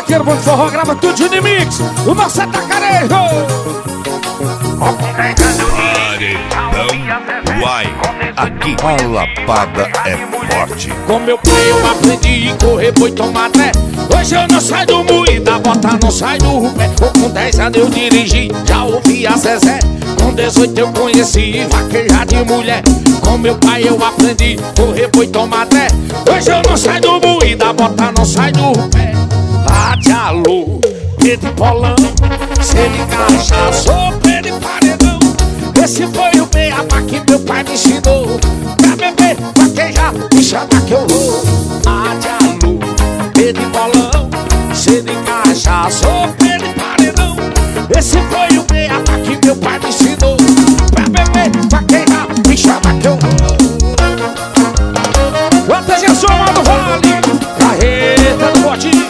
vaqueiro bom de forró, grava tudo de mix. O nosso é tacarejo. Paredão Uai, aqui a lapada é forte. Com meu pai eu aprendi a correr boi tomar tré. Hoje eu não saio do moído, a bota não sai do pé. Com 10 anos eu dirigi, já ouvi a Zezé. Com 18 eu conheci vaquejar de mulher. Com meu pai eu aprendi a correr boi tomar tré. Hoje eu não saio do moído, a bota não sai do pé. Alô, Pedro Polão, cê de cachaça, sopa de paredão. Esse foi o beabá que meu pai me ensinou. Pra beber, vaquejar, me chama que eu vou. Alô, Pedro Polão, cê de cachaça, sopa de paredão. Esse foi o beabá que meu pai me ensinou. Pra beber, vaquejar, me chama que eu vou. Proteja sua mão do vale, carreta do botinho.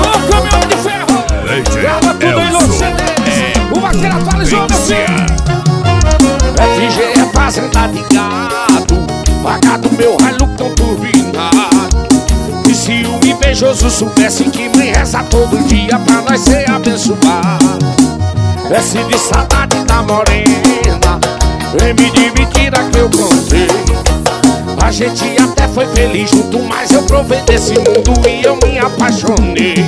Grava tudo aí no CD. O vaqueiro atualizou, meu filho. FG é fazenda de gado, pagado meu raio tão turbinado. E se o invejoso soubesse que me reza todo dia pra nós ser abençoado. S de saudade da morena, M de mentira que eu contei. A gente até foi feliz junto, mas eu provei desse mundo e eu me apaixonei.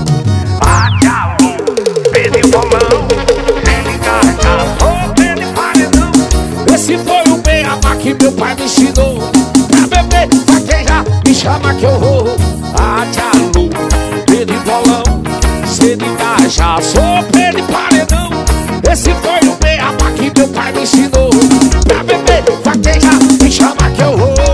Pedro Polão, ele cachaça, ele paredão. Esse foi o beabá que meu pai me ensinou. Pra beber, vaquejar, me chama que eu vou. Alô, Pedro Polão, cê de cachaça, ele paredão. Esse foi o beabá que meu pai me ensinou. Pra beber, vaquejar, me chama que eu vou.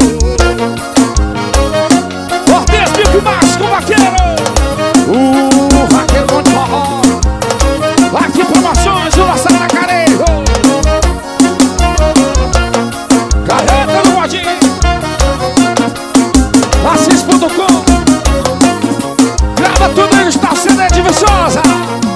Cortez, Bico Márcio, vaqueiro. Vaqueiro bom de forró. Aqui promoções, o nosso tacarejo. Carreta no modinho. Assis.com. Grava tudo aí, está CD de Viçosa.